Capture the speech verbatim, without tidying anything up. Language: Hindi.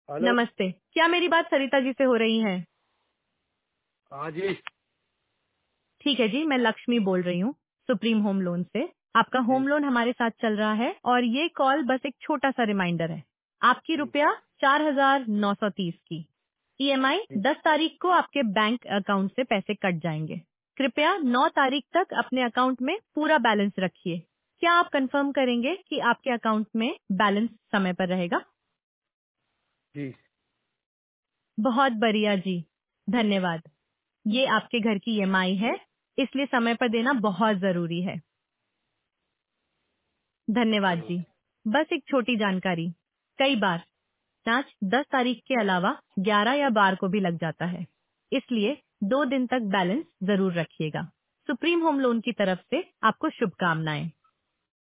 हेलो। नमस्ते, क्या मेरी बात सरिता जी से हो रही है? हाँ जी। ठीक है जी, मैं लक्ष्मी बोल रही हूँ सुप्रीम होम लोन से। आपका जी होम लोन हमारे साथ चल रहा है और ये कॉल बस एक छोटा सा रिमाइंडर है। आपकी जी रुपया चार हजार नौ सौ तीस की ईएमआई जी दस तारीख को आपके बैंक अकाउंट से पैसे कट जाएंगे। कृपया नौ तारीख तक अपने अकाउंट में पूरा बैलेंस रखिए। क्या आप कंफर्म करेंगे कि आपके अकाउंट में बैलेंस समय पर रहेगा? जी। बहुत बढ़िया जी, धन्यवाद। ये आपके घर की ईएमआई है, इसलिए समय पर देना बहुत जरूरी है। धन्यवाद जी। बस एक छोटी जानकारी, कई बार जांच दस तारीख के अलावा ग्यारह या बारह को भी लग जाता है, इसलिए दो दिन तक बैलेंस जरूर रखिएगा। सुप्रीम होम लोन की तरफ से आपको शुभकामनाएं।